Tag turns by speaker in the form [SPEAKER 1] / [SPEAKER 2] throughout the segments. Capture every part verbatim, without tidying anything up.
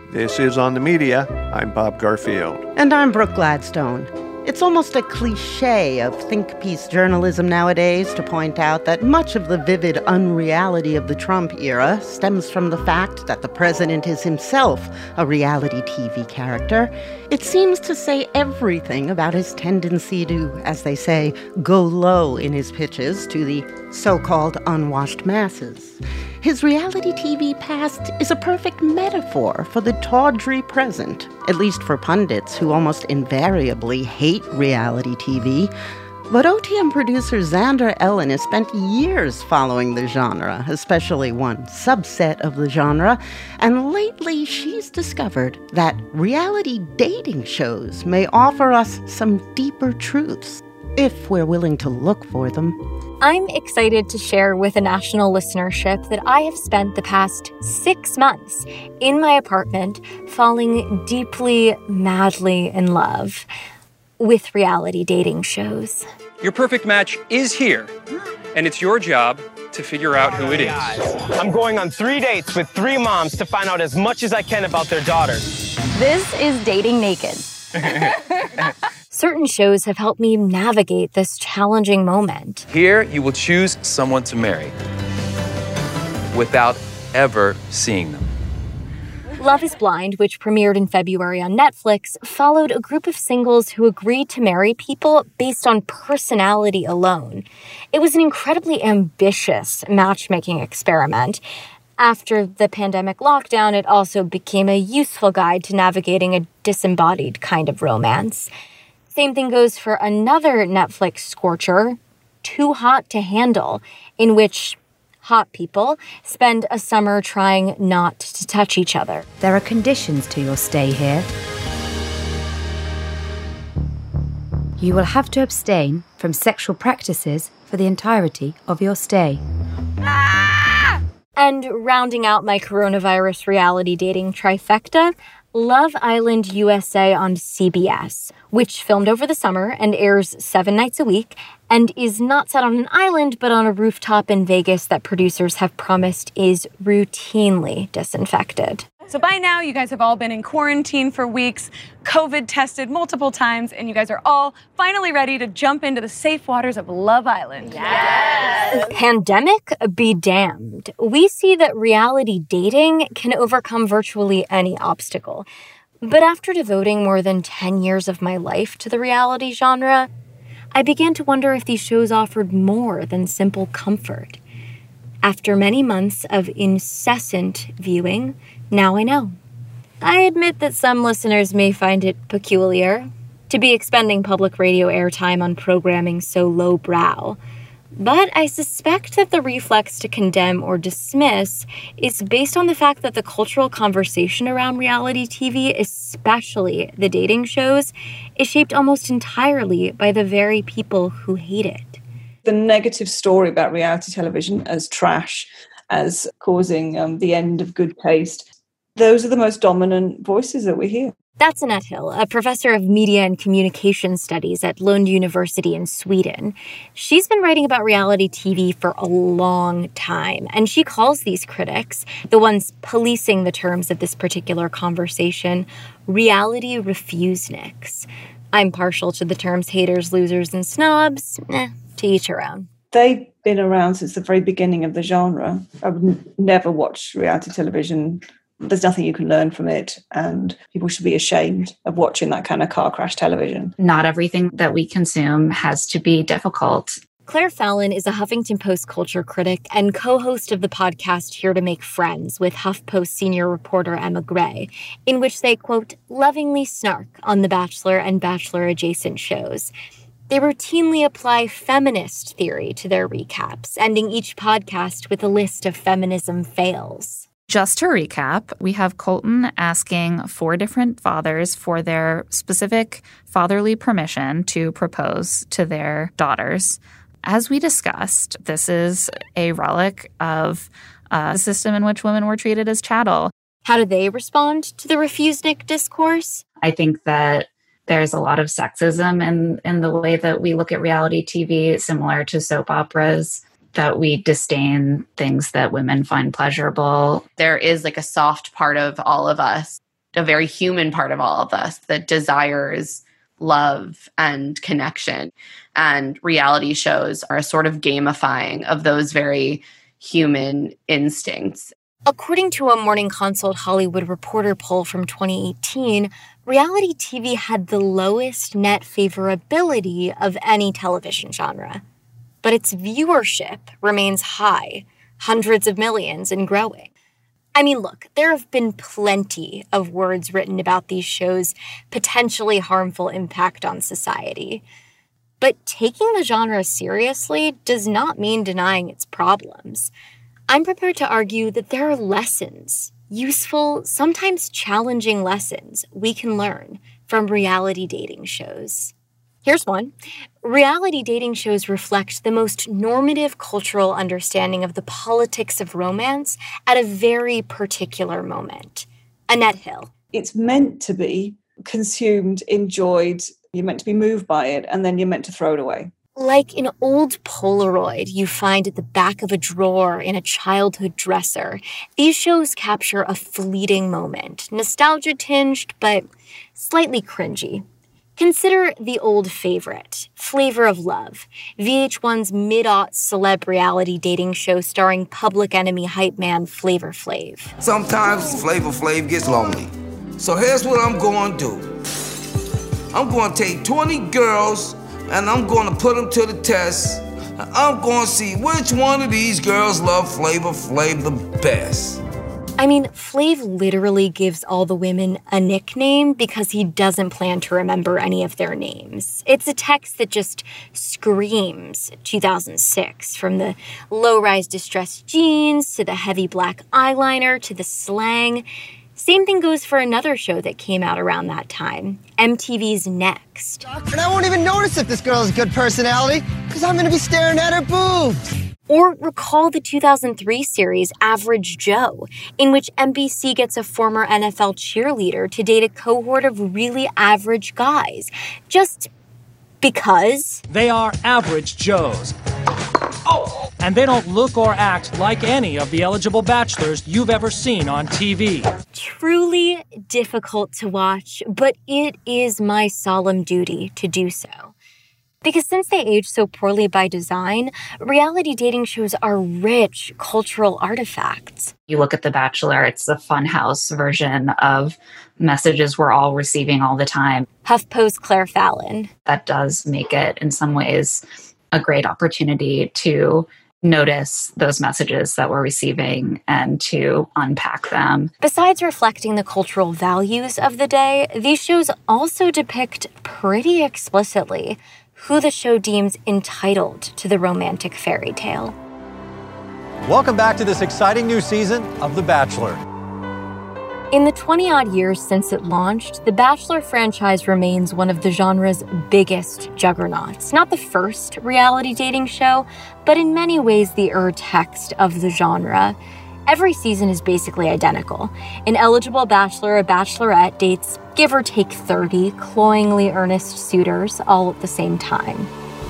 [SPEAKER 1] This is On the Media. I'm Bob Garfield.
[SPEAKER 2] And I'm Brooke Gladstone. It's almost a cliche of think piece journalism nowadays to point out that much of the vivid unreality of the Trump era stems from the fact that the president is himself a reality T V character. It seems to say everything about his tendency to, as they say, go low in his pitches to the so-called unwashed masses. His reality T V past is a perfect metaphor for the tawdry present, at least for pundits who almost invariably hate reality T V. But O T M producer Xander Ellen has spent years following the genre, especially one subset of the genre, and lately she's discovered that reality dating shows may offer us some deeper truths, if we're willing to look for them.
[SPEAKER 3] I'm excited to share with a national listenership that I have spent the past six months in my apartment falling deeply, madly in love with reality dating shows.
[SPEAKER 4] Your perfect match is here, and it's your job to figure out who it is.
[SPEAKER 5] I'm going on three dates with three moms to find out as much as I can about their daughters.
[SPEAKER 3] This is Dating Naked. Certain shows have helped me navigate this challenging moment.
[SPEAKER 6] Here, you will choose someone to marry without ever seeing them.
[SPEAKER 3] Love is Blind, which premiered in February on Netflix, followed a group of singles who agreed to marry people based on personality alone. It was an incredibly ambitious matchmaking experiment. After the pandemic lockdown, it also became a useful guide to navigating a disembodied kind of romance. Same thing goes for another Netflix scorcher, Too Hot to Handle, in which hot people spend a summer trying not to touch each other.
[SPEAKER 7] There are conditions to your stay here. You will have to abstain from sexual practices for the entirety of your stay.
[SPEAKER 3] Ah! And rounding out my coronavirus reality dating trifecta, Love Island U S A on C B S, which filmed over the summer and airs seven nights a week, and is not set on an island but on a rooftop in Vegas that producers have promised is routinely disinfected.
[SPEAKER 8] So by now, you guys have all been in quarantine for weeks, COVID tested multiple times, and you guys are all finally ready to jump into the safe waters of Love Island.
[SPEAKER 3] Yes! Pandemic be damned. We see that reality dating can overcome virtually any obstacle. But after devoting more than ten years of my life to the reality genre, I began to wonder if these shows offered more than simple comfort. After many months of incessant viewing, now I know. I admit that some listeners may find it peculiar to be expending public radio airtime on programming so lowbrow, but I suspect that the reflex to condemn or dismiss is based on the fact that the cultural conversation around reality T V, especially the dating shows, is shaped almost entirely by the very people who hate it.
[SPEAKER 9] The negative story about reality television as trash, as causing um, the end of good taste, those are the most dominant voices that we hear.
[SPEAKER 3] That's Annette Hill, a professor of media and communication studies at Lund University in Sweden. She's been writing about reality T V for a long time, and she calls these critics, the ones policing the terms of this particular conversation, reality refuseniks. I'm partial to the terms haters, losers, and snobs. Eh, to each her own.
[SPEAKER 9] They've been around since the very beginning of the genre. I would n- never watch reality television. There's nothing you can learn from it, and people should be ashamed of watching that kind of car crash television.
[SPEAKER 10] Not everything that we consume has to be difficult.
[SPEAKER 3] Claire Fallon is a Huffington Post culture critic and co-host of the podcast Here to Make Friends with HuffPost senior reporter Emma Gray, in which they, quote, lovingly snark on The Bachelor and Bachelor-adjacent shows. They routinely apply feminist theory to their recaps, ending each podcast with a list of feminism fails.
[SPEAKER 10] Just to recap, we have Colton asking four different fathers for their specific fatherly permission to propose to their daughters. As we discussed, this is a relic of a system in which women were treated as chattel.
[SPEAKER 3] How do they respond to the refusenik discourse?
[SPEAKER 10] I think that there's a lot of sexism in, in the way that we look at reality T V, similar to soap operas, that we disdain things that women find pleasurable.
[SPEAKER 11] There is like a soft part of all of us a very human part of all of us that desires love and connection. And reality shows are a sort of gamifying of those very human instincts.
[SPEAKER 3] According to a Morning Consult Hollywood Reporter poll from twenty eighteen, reality T V had the lowest net favorability of any television genre. But its viewership remains high, hundreds of millions and growing. I mean, look, there have been plenty of words written about these shows' potentially harmful impact on society. But taking the genre seriously does not mean denying its problems. I'm prepared to argue that there are lessons, useful, sometimes challenging lessons we can learn from reality dating shows. Here's one. Reality dating shows reflect the most normative cultural understanding of the politics of romance at a very particular moment. Annette Hill.
[SPEAKER 9] It's meant to be consumed, enjoyed, you're meant to be moved by it, and then you're meant to throw it away.
[SPEAKER 3] Like an old Polaroid you find at the back of a drawer in a childhood dresser, these shows capture a fleeting moment, nostalgia-tinged but slightly cringy. Consider the old favorite, Flavor of Love, V H one's mid-aughts celeb reality dating show starring Public Enemy hype man Flavor Flav.
[SPEAKER 12] Sometimes Flavor Flav gets lonely. So here's what I'm going to do. I'm going to take twenty girls and I'm going to put them to the test. I'm going to see which one of these girls love Flavor Flav the best.
[SPEAKER 3] I mean, Flav literally gives all the women a nickname because he doesn't plan to remember any of their names. It's a text that just screams two thousand six, from the low-rise distressed jeans to the heavy black eyeliner to the slang. Same thing goes for another show that came out around that time, M T V's Next.
[SPEAKER 13] And I won't even notice if this girl has a good personality because I'm going to be staring at her boobs.
[SPEAKER 3] Or recall the two thousand three series Average Joe, in which N B C gets a former N F L cheerleader to date a cohort of really average guys. Just because.
[SPEAKER 14] They are average Joes. Oh! And they don't look or act like any of the eligible bachelors you've ever seen on T V.
[SPEAKER 3] Truly difficult to watch, but it is my solemn duty to do so. Because since they age so poorly by design, reality dating shows are rich cultural artifacts.
[SPEAKER 10] You look at The Bachelor, it's the funhouse version of messages we're all receiving all the time.
[SPEAKER 3] HuffPo's Claire Fallon.
[SPEAKER 10] That does make it, in some ways, a great opportunity to notice those messages that we're receiving and to unpack them.
[SPEAKER 3] Besides reflecting the cultural values of the day, these shows also depict pretty explicitly who the show deems entitled to the romantic fairy tale.
[SPEAKER 15] Welcome back to this exciting new season of The Bachelor.
[SPEAKER 3] In the twenty-odd years since it launched, the Bachelor franchise remains one of the genre's biggest juggernauts. Not the first reality dating show, but in many ways the ur-text of the genre. Every season is basically identical. An eligible bachelor or bachelorette dates give or take thirty cloyingly earnest suitors all at the same time.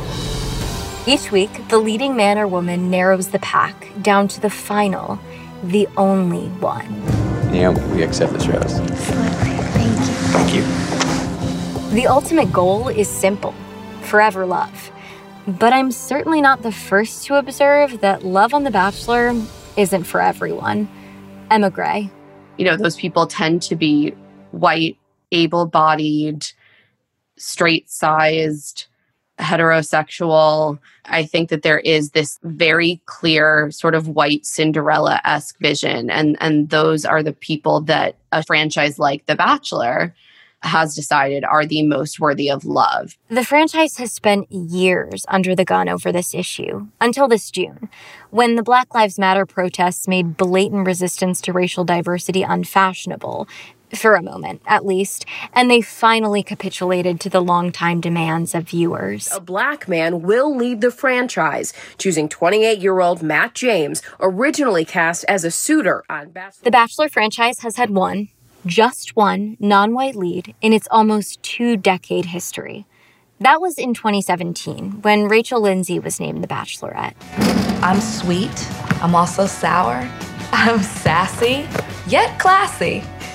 [SPEAKER 3] Each week, the leading man or woman narrows the pack down to the final, the only one.
[SPEAKER 16] Yeah, we accept this rose.
[SPEAKER 3] Thank you.
[SPEAKER 16] Thank you.
[SPEAKER 3] The ultimate goal is simple: forever love. But I'm certainly not the first to observe that love on The Bachelor isn't for everyone. Emma Gray.
[SPEAKER 11] You know, those people tend to be white, able-bodied, straight-sized, heterosexual. I think that there is this very clear sort of white Cinderella-esque vision, and, and those are the people that a franchise like The Bachelor has decided are the most worthy of love.
[SPEAKER 3] The franchise has spent years under the gun over this issue, until this June, when the Black Lives Matter protests made blatant resistance to racial diversity unfashionable, for a moment, at least, and they finally capitulated to the longtime demands of viewers.
[SPEAKER 17] A black man will lead the franchise, choosing twenty-eight-year-old Matt James, originally cast as a suitor on Bachelor.
[SPEAKER 3] The Bachelor franchise has had one, just one, non-white lead in its almost two-decade history. That was in twenty seventeen, when Rachel Lindsay was named The Bachelorette.
[SPEAKER 18] I'm sweet. I'm also sour. I'm sassy, yet classy.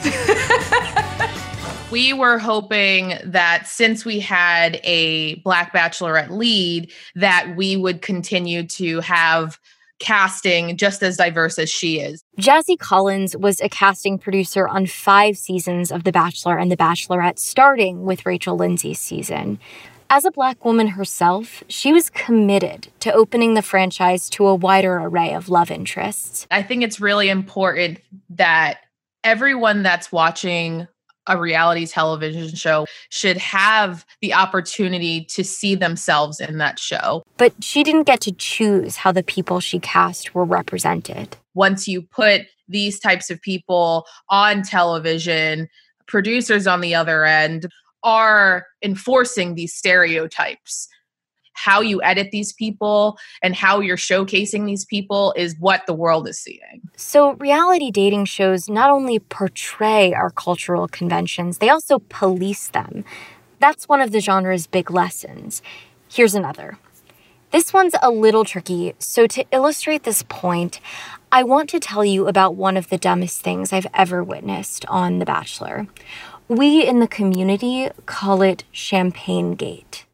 [SPEAKER 18] We were hoping that since we had a Black Bachelorette lead, that we would continue to have casting just as diverse as she is.
[SPEAKER 3] Jazzy Collins was a casting producer on five seasons of The Bachelor and The Bachelorette, starting with Rachel Lindsay's season. As a Black woman herself, she was committed to opening the franchise to a wider array of love interests.
[SPEAKER 18] I think it's really important that everyone that's watching a reality television show should have the opportunity to see themselves in that show.
[SPEAKER 3] But she didn't get to choose how the people she cast were represented.
[SPEAKER 18] Once you put these types of people on television, producers on the other end are enforcing these stereotypes. How you edit these people and how you're showcasing these people is what the world is seeing.
[SPEAKER 3] So reality dating shows not only portray our cultural conventions, they also police them. That's one of the genre's big lessons. Here's another. This one's a little tricky, so to illustrate this point, I want to tell you about one of the dumbest things I've ever witnessed on The Bachelor. We in the community call it Champagne Gate.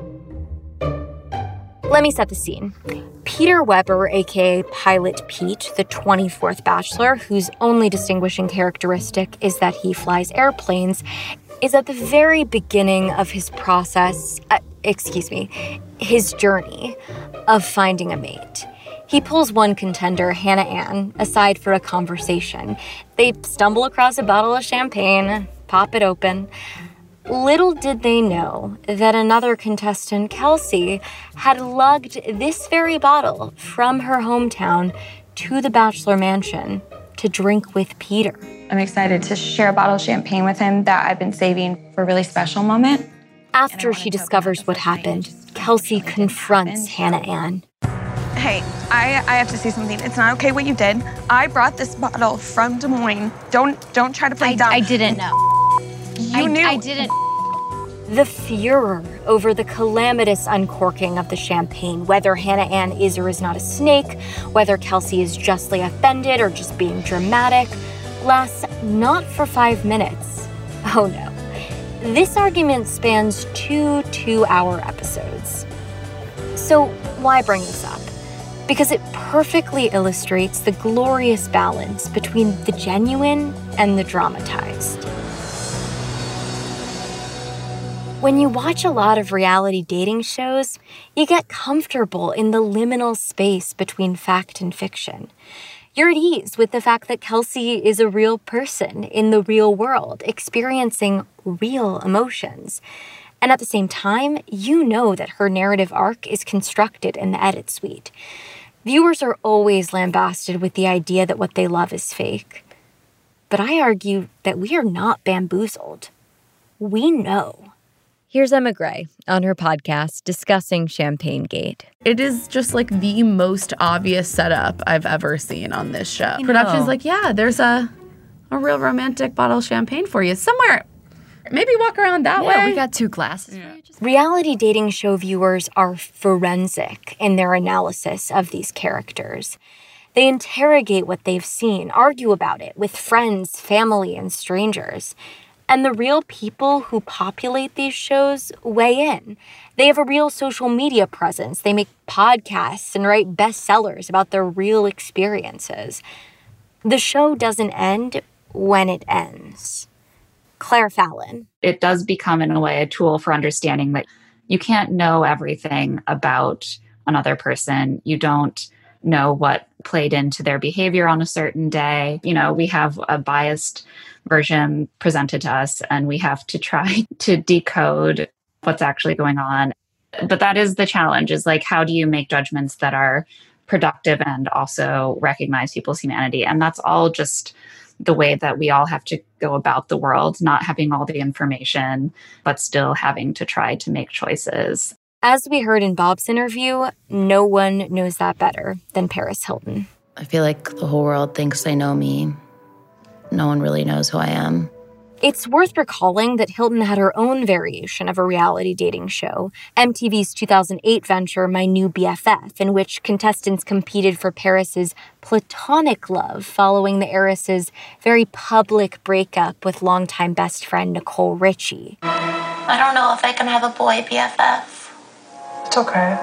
[SPEAKER 3] Let me set the scene. Peter Weber, aka Pilot Pete, the twenty-fourth Bachelor, whose only distinguishing characteristic is that he flies airplanes, is at the very beginning of his process, uh, excuse me, his journey of finding a mate. He pulls one contender, Hannah Ann, aside for a conversation. They stumble across a bottle of champagne, pop it open. Little did they know that another contestant, Kelsey, had lugged this very bottle from her hometown to the Bachelor Mansion to drink with Peter.
[SPEAKER 19] I'm excited to share a bottle of champagne with him that I've been saving for a really special moment.
[SPEAKER 3] After she discovers what happened, Kelsey confronts Hannah Ann.
[SPEAKER 20] Hey, I, I have to say something. It's not okay what you did. I brought this bottle from Des Moines. Don't don't try to play
[SPEAKER 21] I,
[SPEAKER 20] dumb.
[SPEAKER 21] I didn't know.
[SPEAKER 20] You
[SPEAKER 21] I,
[SPEAKER 20] knew.
[SPEAKER 21] I didn't.
[SPEAKER 3] The furor over the calamitous uncorking of the champagne, whether Hannah Ann is or is not a snake, whether Kelsey is justly offended or just being dramatic, lasts not for five minutes. Oh no. This argument spans two two-hour episodes. So why bring this up? Because it perfectly illustrates the glorious balance between the genuine and the dramatized. When you watch a lot of reality dating shows, you get comfortable in the liminal space between fact and fiction. You're at ease with the fact that Kelsey is a real person in the real world, experiencing real emotions. And at the same time, you know that her narrative arc is constructed in the edit suite. Viewers are always lambasted with the idea that what they love is fake. But I argue that we are not bamboozled. We know.
[SPEAKER 22] Here's Emma Gray on her podcast discussing Champagne Gate.
[SPEAKER 11] It is just like the most obvious setup I've ever seen on this show. Production's like, yeah, there's a a real romantic bottle of champagne for you somewhere. Maybe walk around that
[SPEAKER 22] yeah,
[SPEAKER 11] way.
[SPEAKER 22] We got two glasses. Yeah.
[SPEAKER 3] Reality dating show viewers are forensic in their analysis of these characters. They interrogate what they've seen, argue about it with friends, family, and strangers. And the real people who populate these shows weigh in. They have a real social media presence. They make podcasts and write bestsellers about their real experiences. The show doesn't end when it ends. Claire Fallon.
[SPEAKER 10] It does become, in a way, a tool for understanding that you can't know everything about another person. You don't know what played into their behavior on a certain day. You know, we have a biased version presented to us, and we have to try to decode what's actually going on. But that is the challenge, is like, how do you make judgments that are productive and also recognize people's humanity? And that's all just the way that we all have to go about the world, not having all the information, but still having to try to make choices.
[SPEAKER 3] As we heard in Bob's interview, no one knows that better than Paris Hilton.
[SPEAKER 23] I feel like the whole world thinks they know me. No one really knows who I am.
[SPEAKER 3] It's worth recalling that Hilton had her own variation of a reality dating show, M T V's two thousand eight venture My New B F F, in which contestants competed for Paris's platonic love following the heiress's very public breakup with longtime best friend Nicole Richie.
[SPEAKER 1] I don't know if I can have a boy B F F.
[SPEAKER 21] It's okay.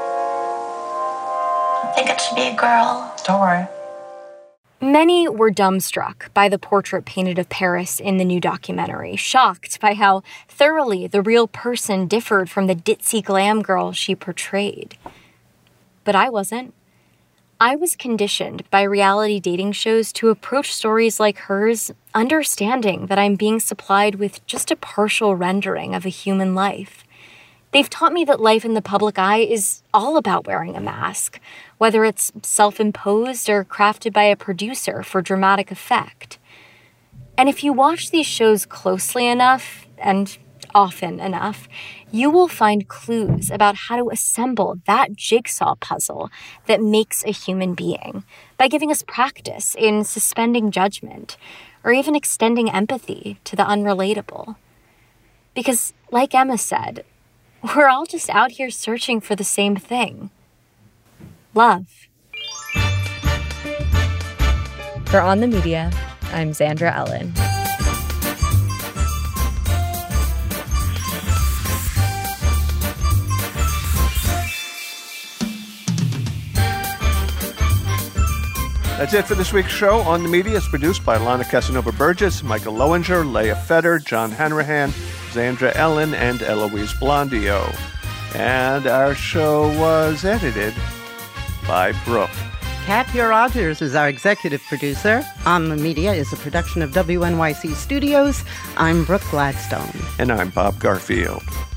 [SPEAKER 1] I think it should be a girl.
[SPEAKER 21] Don't worry.
[SPEAKER 3] Many were dumbstruck by the portrait painted of Paris in the new documentary, shocked by how thoroughly the real person differed from the ditzy glam girl she portrayed. But I wasn't. I was conditioned by reality dating shows to approach stories like hers, understanding that I'm being supplied with just a partial rendering of a human life. They've taught me that life in the public eye is all about wearing a mask, whether it's self-imposed or crafted by a producer for dramatic effect. And if you watch these shows closely enough, and often enough, you will find clues about how to assemble that jigsaw puzzle that makes a human being, by giving us practice in suspending judgment, or even extending empathy to the unrelatable. Because, like Emma said, we're all just out here searching for the same thing. Love.
[SPEAKER 22] For On the Media, I'm Zandra Ellen.
[SPEAKER 23] That's it for this week's show. On the Media is produced by Lana Casanova-Burgess, Michael Lowinger, Leah Fetter, John Hanrahan, Zandra Ellen, and Eloise Blondio. And our show was edited by Brooke.
[SPEAKER 2] Katya Rogers is our executive producer. On the Media is a production of W N Y C Studios. I'm Brooke Gladstone.
[SPEAKER 23] And I'm Bob Garfield.